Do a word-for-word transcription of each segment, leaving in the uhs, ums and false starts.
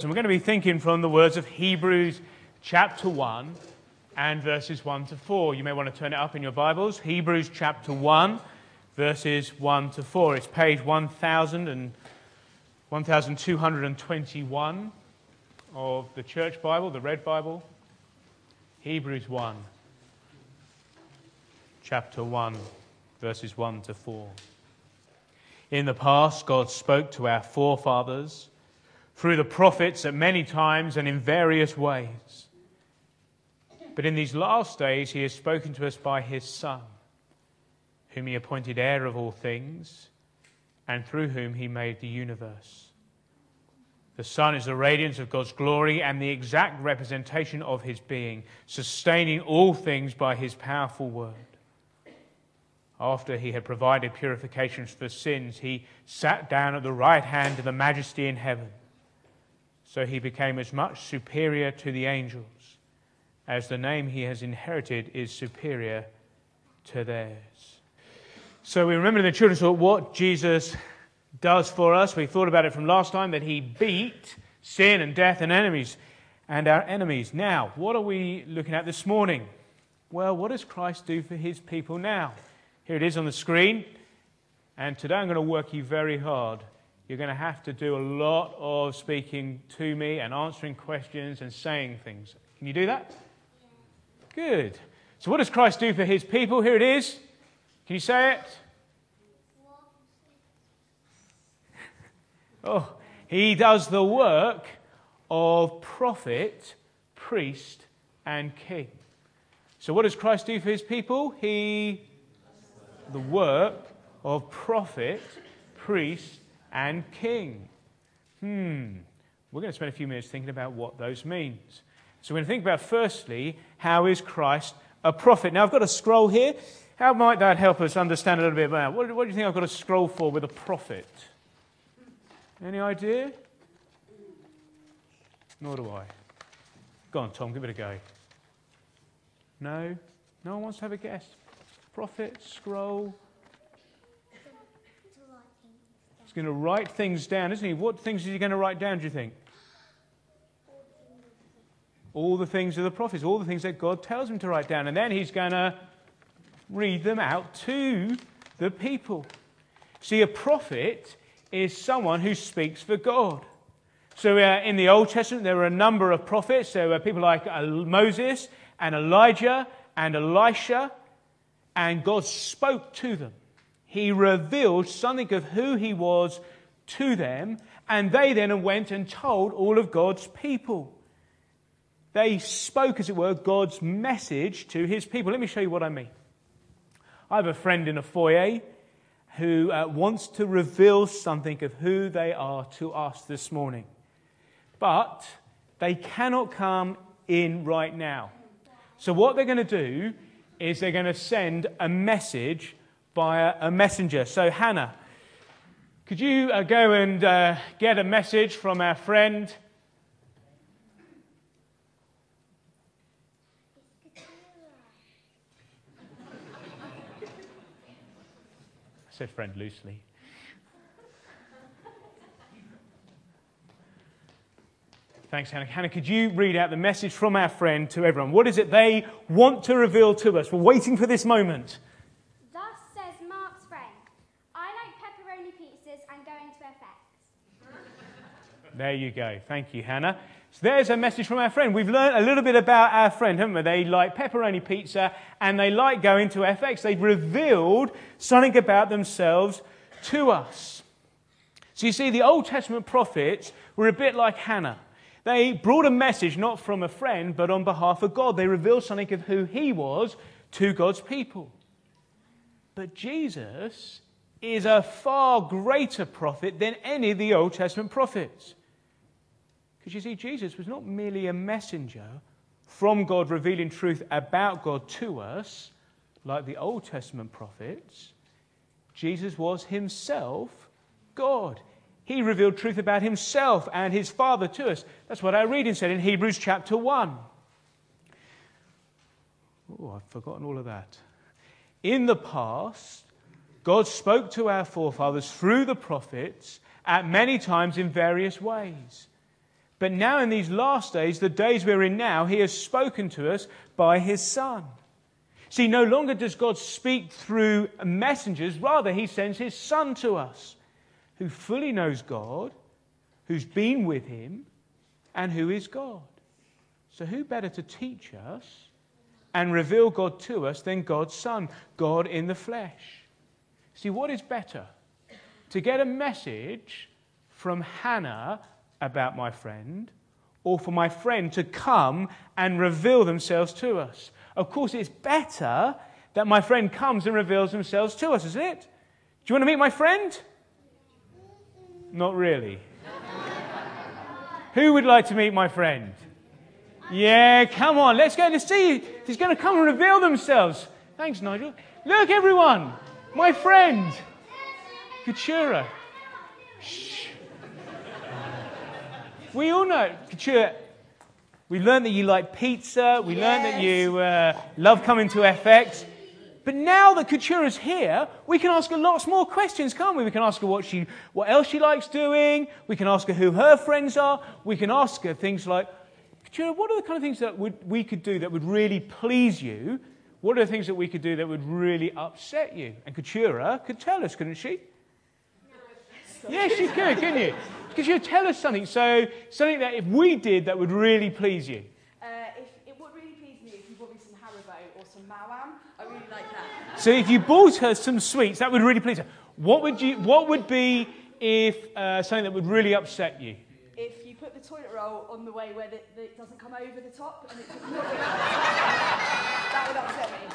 And we're going to be thinking from the words of Hebrews chapter one and verses one to four. You may want to turn it up in your Bibles. Hebrews chapter one, verses one to four. It's page one thousand and one thousand two hundred twenty-one of the Church Bible, the Red Bible. Hebrews one, chapter one, verses one to four. In the past, God spoke to our forefathers through the prophets at many times and in various ways. But in these last days, he has spoken to us by his Son, whom he appointed heir of all things, and through whom he made the universe. The Son is the radiance of God's glory and the exact representation of his being, sustaining all things by his powerful word. After he had provided purifications for sins, he sat down at the right hand of the Majesty in heaven. So he became as much superior to the angels as the name he has inherited is superior to theirs. So we remember in the children's talk what Jesus does for us. We thought about it from last time, that he beat sin and death and enemies and our enemies. Now, what are we looking at this morning? Well, what does Christ do for his people now? Here it is on the screen. And today I'm going to work you very hard. You're going to have to do a lot of speaking to me and answering questions and saying things. Can you do that? Yeah. Good. So what does Christ do for his people? Here it is. Can you say it? Oh, he does the work of prophet, priest, and king. So what does Christ do for his people? He the work of prophet, priest, and king. Hmm. We're going to spend a few minutes thinking about what those means. So we're going to think about, firstly, how is Christ a prophet? Now, I've got a scroll here. How might that help us understand a little bit about what, what do you think I've got a scroll for with a prophet? Any idea? Nor do I. Go on, Tom, give it a go. No? No one wants to have a guess? Prophet, scroll. He's going to write things down, isn't he? What things is he going to write down, do you think? All the things of the prophets, all the things that God tells him to write down. And then he's going to read them out to the people. See, a prophet is someone who speaks for God. So uh, in the Old Testament, there were a number of prophets. There were people like uh, Moses and Elijah and Elisha. And God spoke to them. He revealed something of who he was to them, and they then went and told all of God's people. They spoke, as it were, God's message to his people. Let me show you what I mean. I have a friend in a foyer who uh, wants to reveal something of who they are to us this morning. But they cannot come in right now. So what they're going to do is they're going to send a message via a messenger. So, Hannah, could you uh, go and uh, get a message from our friend? I said friend loosely. Thanks, Hannah. Hannah, could you read out the message from our friend to everyone? What is it they want to reveal to us? We're waiting for this moment. Thus says Mark's friend, I like pepperoni pizzas and going to F X. There you go. Thank you, Hannah. So there's a message from our friend. We've learned a little bit about our friend, haven't we? They like pepperoni pizza and they like going to F X. They've revealed something about themselves to us. So you see, the Old Testament prophets were a bit like Hannah. They brought a message not from a friend, but on behalf of God. They revealed something of who he was to God's people. But Jesus is a far greater prophet than any of the Old Testament prophets. Because you see, Jesus was not merely a messenger from God revealing truth about God to us, like the Old Testament prophets. Jesus was himself God. He revealed truth about himself and his Father to us. That's what our reading said in Hebrews chapter one. Oh, I've forgotten all of that. In the past, God spoke to our forefathers through the prophets at many times in various ways. But now in these last days, the days we're in now, he has spoken to us by his Son. See, no longer does God speak through messengers, rather he sends his Son to us, who fully knows God, who's been with him, and who is God. So who better to teach us and reveal God to us than God's Son, God in the flesh? See, what is better? To get a message from Hannah about my friend, or for my friend to come and reveal themselves to us? Of course, it's better that my friend comes and reveals themselves to us, isn't it? Do you want to meet my friend? Not really. Who would like to meet my friend? Yeah, come on, let's go to see. He's going to come and reveal themselves. Thanks, Nigel. Look, everyone, my friend, Keturah. Shh. We all know, Keturah, we learned that you like pizza. We yes. learned that you uh, love coming to F X. But now that Keturah's here, we can ask her lots more questions, can't we? We can ask her what she, what else she likes doing. We can ask her who her friends are. We can ask her things like, Keturah, what are the kind of things that would, we could do that would really please you? What are the things that we could do that would really upset you? And Keturah could tell us, couldn't she? No. Yes, she could, couldn't you? Because she'd tell us something. So something that if we did, that would really please you. Uh, if, it would really please me if you bought me some Haribo or some Mawam. I really like that. So if you bought her some sweets, that would really please her. What would you? What would be if uh, something that would really upset you? If you put the toilet roll on the way where the, the, it doesn't come over the top, and it that would upset me.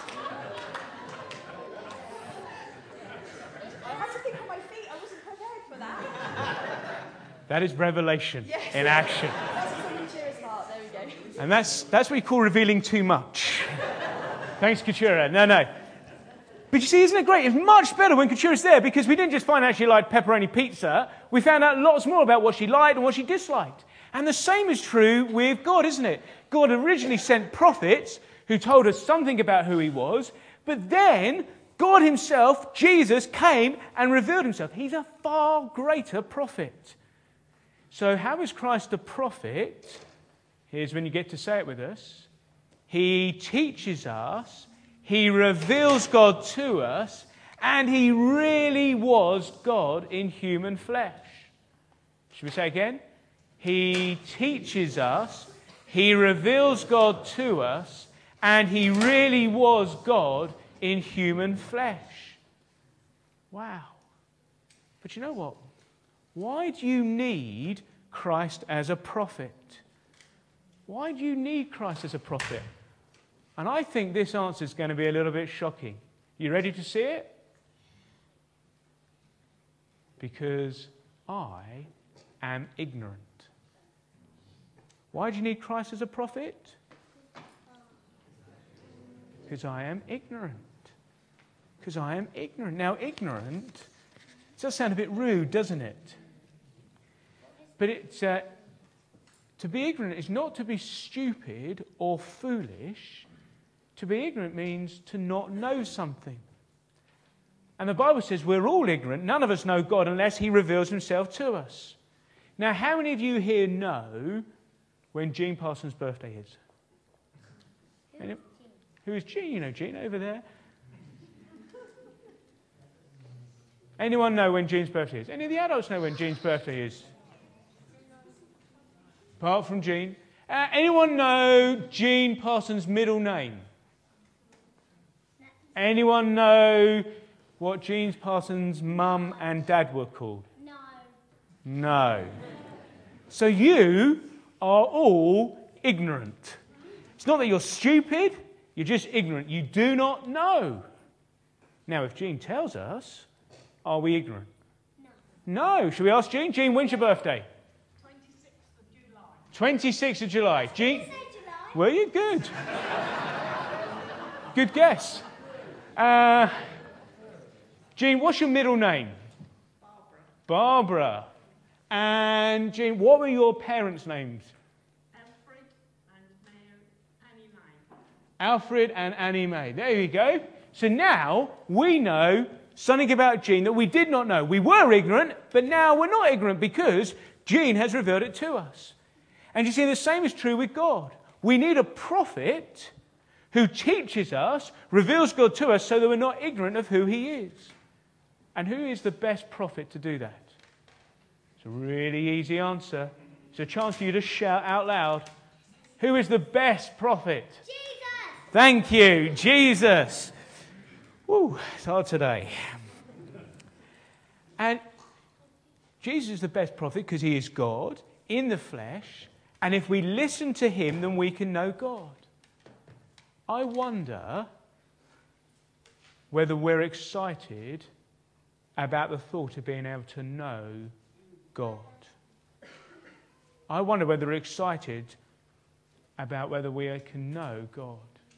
I had to think on my feet. I wasn't prepared for that. That is revelation yes. in action. That's what's on Keturah's heart. There we go. And that's that's what we call revealing too much. Thanks, Keturah. No, no. But you see, isn't it great? It's much better when Keturah's there, because we didn't just find out she liked pepperoni pizza. We found out lots more about what she liked and what she disliked. And the same is true with God, isn't it? God originally sent prophets who told us something about who he was, but then God himself, Jesus, came and revealed himself. He's a far greater prophet. So how is Christ a prophet? Here's when you get to say it with us. He teaches us, he reveals God to us, and he really was God in human flesh. Should we say again? He teaches us, he reveals God to us, and he really was God in human flesh. Wow. But you know what? Why do you need Christ as a prophet? Why do you need Christ as a prophet? And I think this answer is going to be a little bit shocking. You ready to see it? Because I am ignorant. Why do you need Christ as a prophet? Because I am ignorant. Because I am ignorant. Now, ignorant does sound a bit rude, doesn't it? But it's, uh, to be ignorant is not to be stupid or foolish. To be ignorant means to not know something. And the Bible says we're all ignorant. None of us know God unless he reveals himself to us. Now, how many of you here know when Jean Parsons' birthday is? Any, who is Jean? You know Jean over there. Anyone know when Jean's birthday is? Any of the adults know when Jean's birthday is? Apart from Jean. Uh, anyone know Jean Parsons' middle name? Anyone know what Jean Parsons' mum and dad were called? No. No. So you are all ignorant. It's not that you're stupid, you're just ignorant. You do not know. Now, if Jean tells us, are we ignorant? No. No. Should we ask Jean? Jean, when's your birthday? twenty-sixth of July. twenty-sixth of July. Jean, July? were you good? Good guess. Uh, Jean, what's your middle name? Barbara. Barbara. And Jean, what were your parents' names? Alfred and Annie May. Alfred and Annie May. There you go. So now we know something about Jean that we did not know. We were ignorant, but now we're not ignorant because Jean has revealed it to us. And you see, the same is true with God. We need a prophet who teaches us, reveals God to us so that we're not ignorant of who he is. And who is the best prophet to do that? It's a really easy answer. It's a chance for you to shout out loud. Who is the best prophet? Jesus! Thank you, Jesus. Woo, it's hard today. And Jesus is the best prophet because he is God in the flesh. And if we listen to him, then we can know God. I wonder whether we're excited about the thought of being able to know God. I wonder whether we're excited about whether we can know God.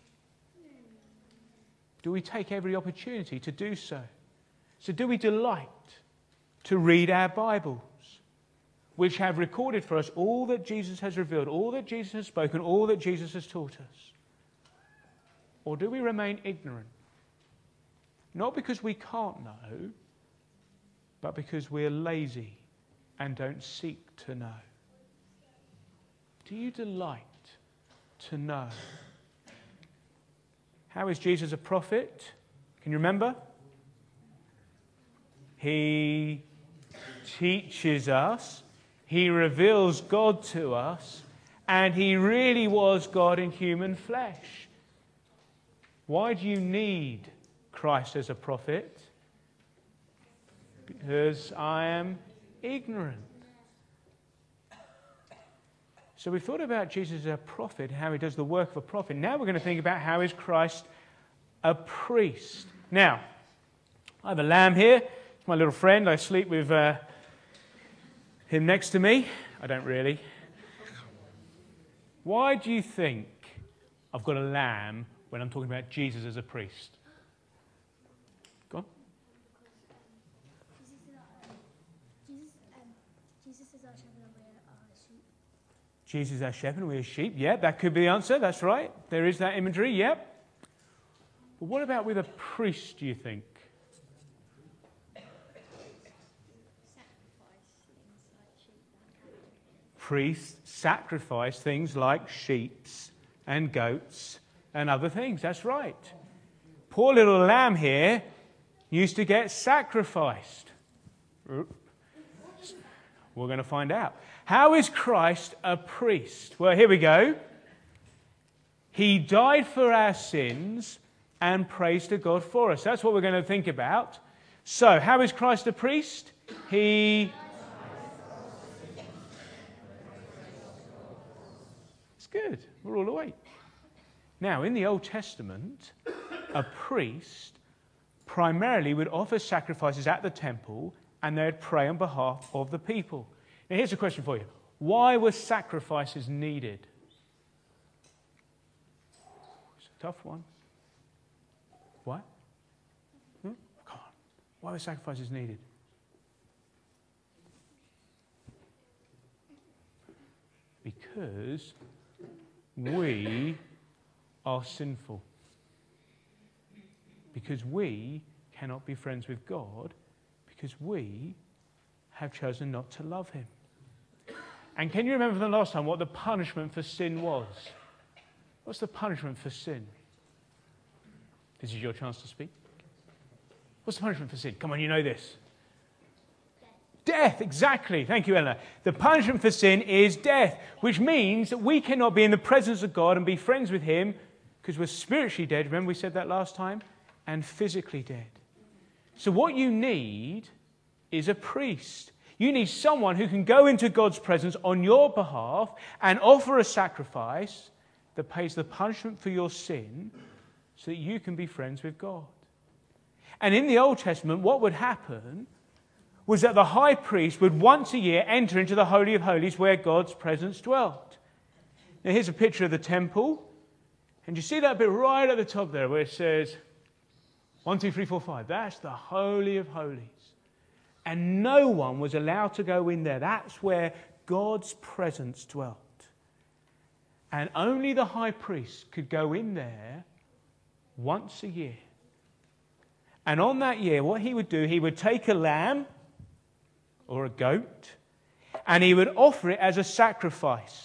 Do we take every opportunity to do so? So do we delight to read our Bibles, which have recorded for us all that Jesus has revealed, all that Jesus has spoken, all that Jesus has taught us? Or do we remain ignorant? Not because we can't know, but because we're lazy and don't seek to know. Do you delight to know? How is Jesus a prophet? Can you remember? He teaches us, he reveals God to us, and he really was God in human flesh. Why do you need Christ as a prophet? Because I am ignorant. So we thought about Jesus as a prophet, how he does the work of a prophet. Now we're going to think about how is Christ a priest. Now, I have a lamb here. It's my little friend. I sleep with uh, him next to me. I don't really. Why do you think I've got a lamb when I'm talking about Jesus as a priest? Go on. Jesus, um, Jesus is our shepherd and we're our sheep. Jesus is our shepherd and we're sheep. Yeah, that could be the answer. That's right. There is that imagery. Yep. But what about with a priest, do you think? Priests sacrifice things like sheep and goats and other things. That's right. Poor little lamb here used to get sacrificed. We're going to find out. How is Christ a priest? Well, here we go. He died for our sins and prays to God for us. That's what we're going to think about. So, how is Christ a priest? He... It's good. We're all awake. Now, in the Old Testament, a priest primarily would offer sacrifices at the temple and they'd pray on behalf of the people. Now, here's a question for you. Why were sacrifices needed? It's a tough one. Why? Hmm? Come on. Why were sacrifices needed? Because we are sinful. Because we cannot be friends with God because we have chosen not to love him. And can you remember from the last time what the punishment for sin was? What's the punishment for sin? This is your chance to speak. What's the punishment for sin? Come on, you know this. Death, exactly. Thank you, Ella. The punishment for sin is death, which means that we cannot be in the presence of God and be friends with him because we're spiritually dead. Remember we said that last time? And physically dead. So what you need is a priest. You need someone who can go into God's presence on your behalf and offer a sacrifice that pays the punishment for your sin so that you can be friends with God. And in the Old Testament, what would happen was that the high priest would once a year enter into the Holy of Holies where God's presence dwelt. Now here's a picture of the temple. And you see that bit right at the top there where it says one, two, three, four, five. That's the Holy of Holies. And no one was allowed to go in there. That's where God's presence dwelt. And only the high priest could go in there once a year. And on that year, what he would do, he would take a lamb or a goat, and he would offer it as a sacrifice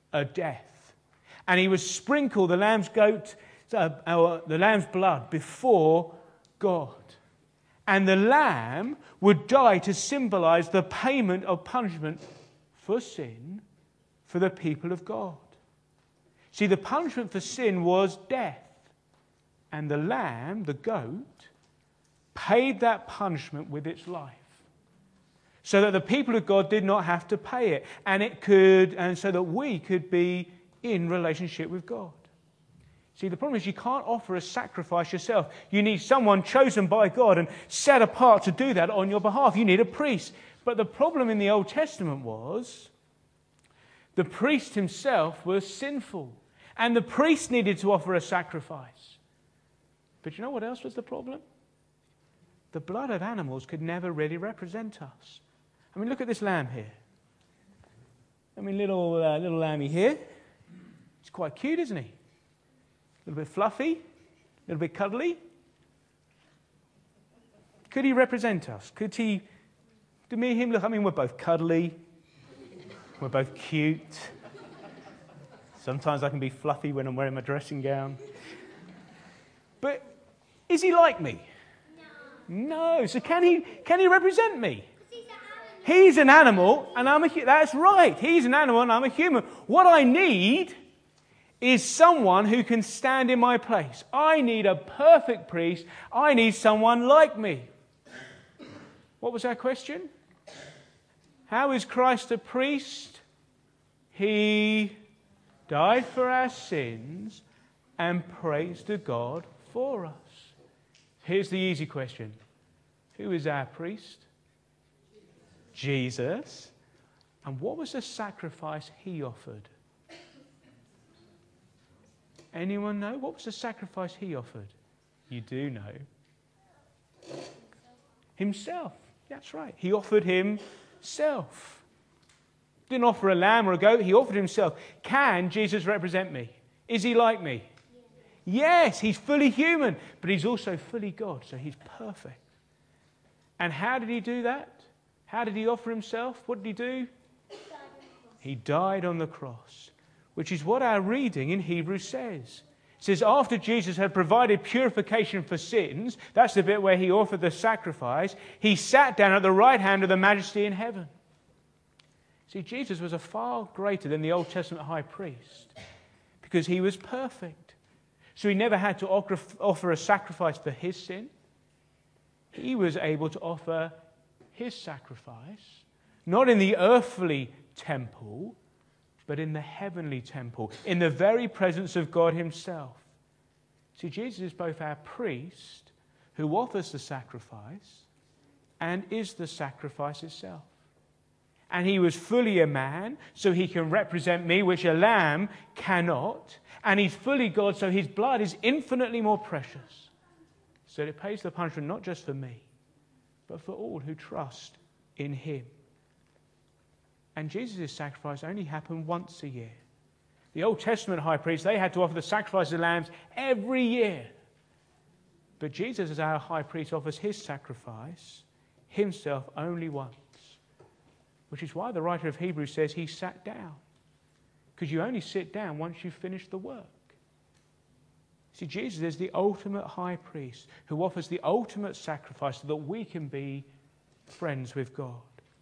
a death. And he would sprinkle the lamb's goat, uh, uh, the lamb's blood before God. And the lamb would die to symbolize the payment of punishment for sin for the people of God. See, the punishment for sin was death. And the lamb, the goat, paid that punishment with its life. So that the people of God did not have to pay it. And it could, and so that we could be in relationship with God. See, the problem is you can't offer a sacrifice yourself. You need someone chosen by God and set apart to do that on your behalf. You need a priest. But the problem in the Old Testament was the priest himself was sinful. And the priest needed to offer a sacrifice. But you know what else was the problem? The blood of animals could never really represent us. I mean, look at this lamb here. I mean, little, uh, little lambie here. He's quite cute, isn't he? A little bit fluffy, a little bit cuddly. Could he represent us? Could he, to me, him look, I mean, we're both cuddly. We're both cute. Sometimes I can be fluffy when I'm wearing my dressing gown. But is he like me? No. No. So can he, can he represent me? He's an animal and I'm a human. That's right. He's an animal and I'm a human. What I need is someone who can stand in my place. I need a perfect priest. I need someone like me. What was our question? How is Christ a priest? He died for our sins and prays to God for us. Here's the easy question. Who is our priest? Jesus. And what was the sacrifice he offered? Anyone know? What was the sacrifice he offered? You do know. Himself. That's right. He offered himself. Didn't offer a lamb or a goat. He offered himself. Can Jesus represent me? Is he like me? Yes, he's fully human, but he's also fully God, so he's perfect. And how did he do that? How did he offer himself? What did he do? He died on the cross, which is what our reading in Hebrews says. It says, after Jesus had provided purification for sins, that's the bit where he offered the sacrifice, he sat down at the right hand of the Majesty in heaven. See, Jesus was a far greater than the Old Testament high priest because he was perfect. So he never had to offer a sacrifice for his sin. He was able to offer his sacrifice, not in the earthly temple, but in the heavenly temple, in the very presence of God himself. See, Jesus is both our priest who offers the sacrifice and is the sacrifice itself. And he was fully a man, so he can represent me, which a lamb cannot. And he's fully God, so his blood is infinitely more precious. So it pays the punishment not just for me, but for all who trust in him. And Jesus' sacrifice only happened once a year. The Old Testament high priests, they had to offer the sacrifice of lambs every year. But Jesus, as our high priest, offers his sacrifice himself only once. Which is why the writer of Hebrews says he sat down. Because you only sit down once you've finished the work. See, Jesus is the ultimate high priest who offers the ultimate sacrifice so that we can be friends with God.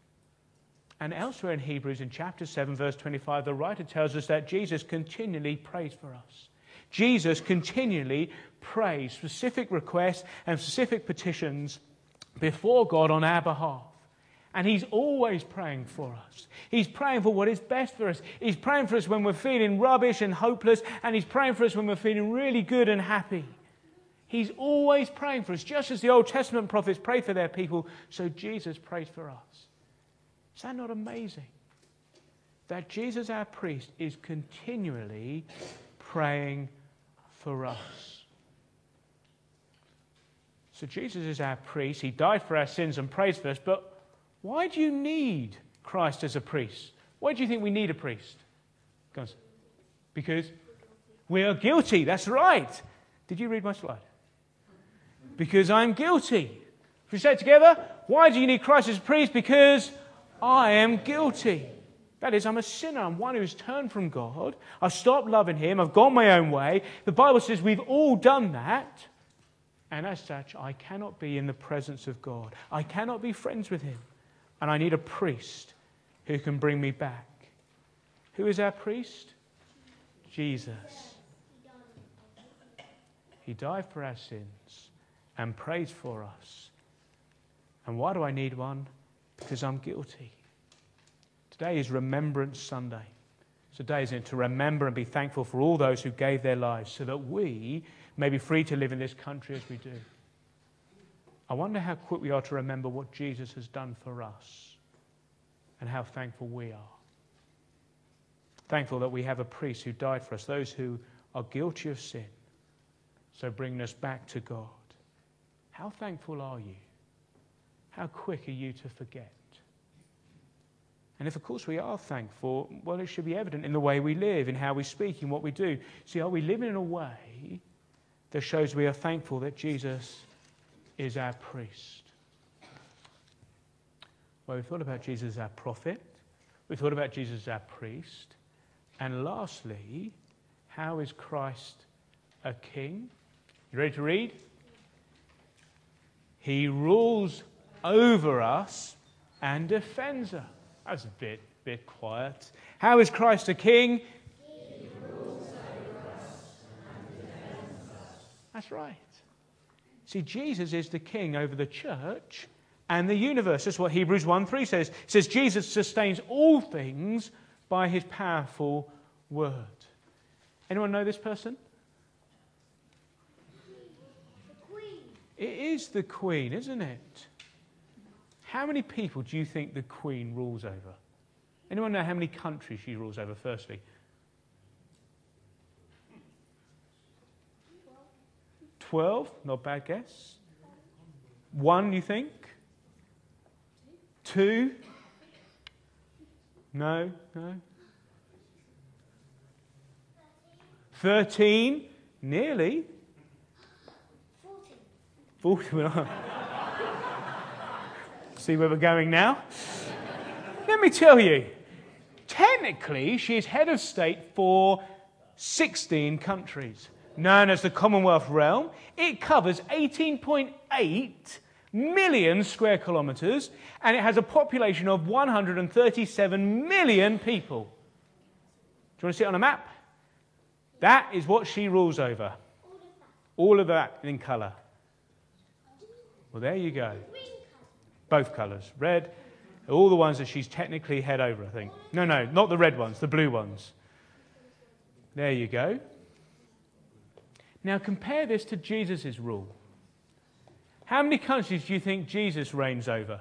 And elsewhere in Hebrews, in chapter seven, verse twenty-five, the writer tells us that Jesus continually prays for us. Jesus continually prays specific requests and specific petitions before God on our behalf. And he's always praying for us. He's praying for what is best for us. He's praying for us when we're feeling rubbish and hopeless. And he's praying for us when we're feeling really good and happy. He's always praying for us. Just as the Old Testament prophets prayed for their people, so Jesus prays for us. Is that not amazing? That Jesus, our priest, is continually praying for us. So Jesus is our priest. He died for our sins and prays for us. But why do you need Christ as a priest? Why do you think we need a priest? Because we are guilty. That's right. Did you read my slide? Because I'm guilty. If we say it together, why do you need Christ as a priest? Because I am guilty. That is, I'm a sinner. I'm one who's turned from God. I've stopped loving him. I've gone my own way. The Bible says we've all done that. And as such, I cannot be in the presence of God. I cannot be friends with him. And I need a priest who can bring me back. Who is our priest? Jesus. He died for our sins and prays for us. And why do I need one? Because I'm guilty. Today is Remembrance Sunday. Today is to remember and be thankful for all those who gave their lives so that we may be free to live in this country as we do. I wonder how quick we are to remember what Jesus has done for us and how thankful we are. Thankful that we have a priest who died for us, those who are guilty of sin, so bringing us back to God. How thankful are you? How quick are you to forget? And if, of course, we are thankful, well, it should be evident in the way we live, in how we speak, in what we do. See, are we living in a way that shows we are thankful that Jesus is our priest? Well, we thought about Jesus as our prophet. We thought about Jesus as our priest. And lastly, how is Christ a king? You ready to read? He rules over us and defends us. That's a bit, bit quiet. How is Christ a king? He rules over us and defends us. That's right. See, Jesus is the king over the church and the universe. That's what Hebrews one three says. It says Jesus sustains all things by his powerful word. Anyone know this person? The Queen. It is the Queen, isn't it? How many people do you think the Queen rules over? Anyone know how many countries she rules over, firstly? Twelve, not a bad guess. One, you think? Two? No, no. Thirteen? Nearly. Forty. Forty. See where we're going now? Let me tell you, technically she is head of state for sixteen countries, known as the Commonwealth Realm. It covers eighteen point eight million square kilometres and it has a population of one hundred thirty-seven million people. Do you want to see it on a map? That is what she rules over. All of that in colour. Well, there you go. Both colours. Red, all the ones that she's technically head over, I think. No, no, not the red ones, the blue ones. There you go. Now compare this to Jesus' rule. How many countries do you think Jesus reigns over?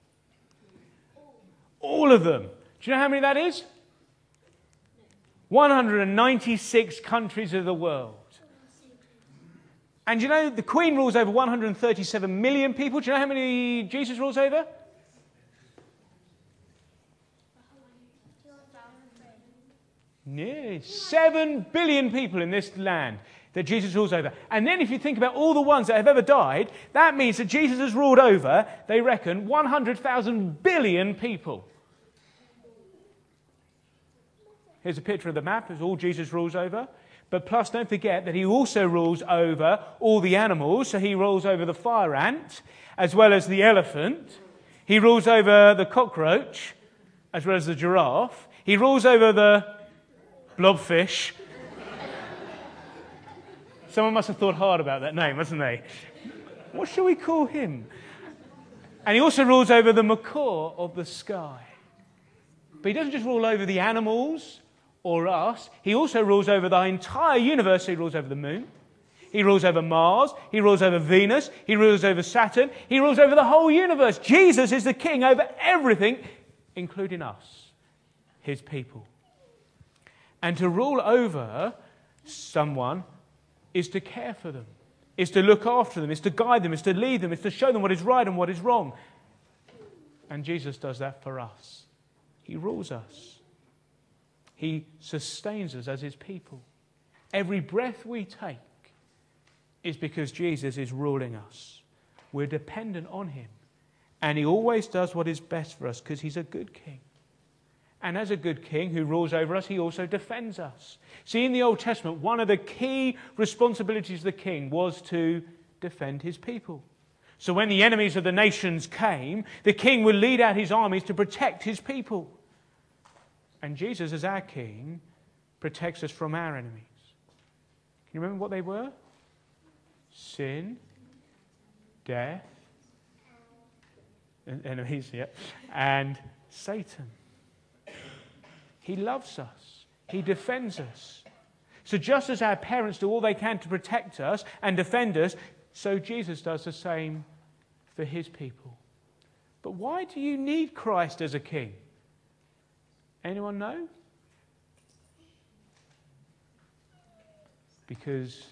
All of them. Do you know how many that is? one hundred ninety-six countries of the world. And you know, the Queen rules over one hundred thirty-seven million people. Do you know how many Jesus rules over? Nearly seven billion people in this land that Jesus rules over. And then if you think about all the ones that have ever died, that means that Jesus has ruled over, they reckon, one hundred thousand billion people. Here's a picture of the map. It's all Jesus rules over. But plus, don't forget that he also rules over all the animals. So he rules over the fire ant, as well as the elephant. He rules over the cockroach, as well as the giraffe. He rules over the blobfish. Someone must have thought hard about that name, mustn't they? What shall we call him? And he also rules over the macaw of the sky. But he doesn't just rule over the animals or us. He also rules over the entire universe. He rules over the moon. He rules over Mars. He rules over Venus. He rules over Saturn. He rules over the whole universe. Jesus is the king over everything, including us, his people. And to rule over someone is to care for them, is to look after them, is to guide them, is to lead them, is to show them what is right and what is wrong. And Jesus does that for us. He rules us. He sustains us as his people. Every breath we take is because Jesus is ruling us. We're dependent on him. And he always does what is best for us because he's a good king. And as a good king who rules over us, he also defends us. See, in the Old Testament, one of the key responsibilities of the king was to defend his people. So when the enemies of the nations came, the king would lead out his armies to protect his people. And Jesus, as our king, protects us from our enemies. Can you remember what they were? Sin, death, enemies, yeah, and Satan. He loves us. He defends us. So just as our parents do all they can to protect us and defend us, so Jesus does the same for his people. But why do you need Christ as a king? Anyone know? Because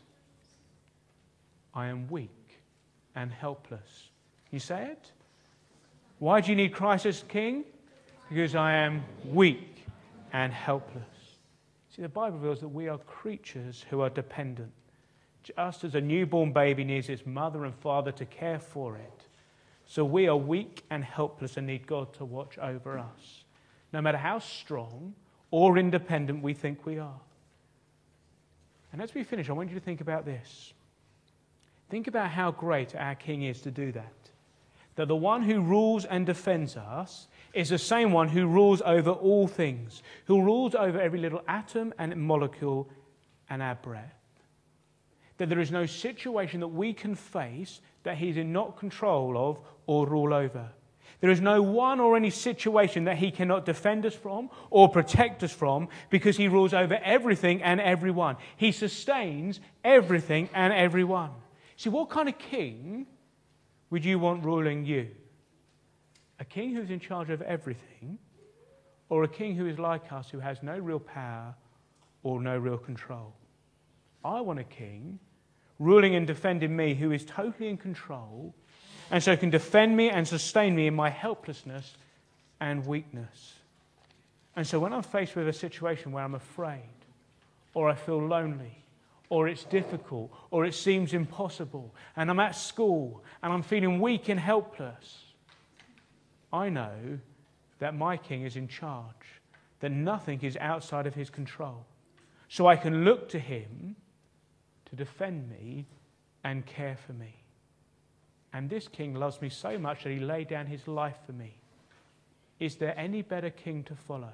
I am weak and helpless. You say it? Why do you need Christ as king? Because I am weak and helpless. See, the Bible reveals that we are creatures who are dependent. Just as a newborn baby needs its mother and father to care for it, so we are weak and helpless and need God to watch over us, no matter how strong or independent we think we are. And as we finish, I want you to think about this. Think about how great our King is to do that. That the one who rules and defends us is the same one who rules over all things, who rules over every little atom and molecule and our breath. That there is no situation that we can face that he's in not control of or rule over. There is no one or any situation that he cannot defend us from or protect us from, because he rules over everything and everyone. He sustains everything and everyone. See, what kind of king would you want ruling you? A king who's in charge of everything, or a king who is like us, who has no real power or no real control? I want a king ruling and defending me who is totally in control, and so can defend me and sustain me in my helplessness and weakness. And so when I'm faced with a situation where I'm afraid, or I feel lonely, or it's difficult, or it seems impossible, and I'm at school and I'm feeling weak and helpless, I know that my King is in charge, that nothing is outside of his control. So I can look to him to defend me and care for me. And this King loves me so much that he laid down his life for me. Is there any better king to follow?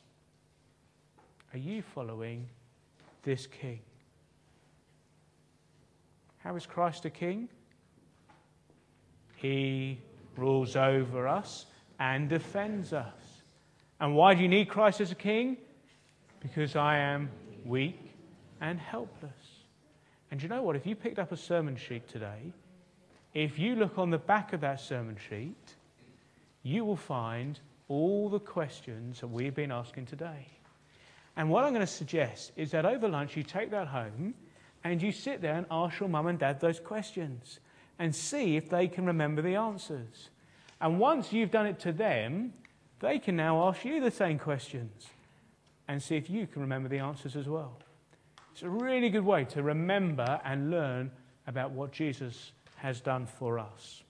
Are you following this King? How is Christ a king? He rules over us and defends us. And why do you need Christ as a king? Because I am weak and helpless. And you know what? If you picked up a sermon sheet today, if you look on the back of that sermon sheet, you will find all the questions that we've been asking today. And what I'm going to suggest is that over lunch you take that home and you sit there and ask your mum and dad those questions and see if they can remember the answers. And once you've done it to them, they can now ask you the same questions and see if you can remember the answers as well. It's a really good way to remember and learn about what Jesus has done for us.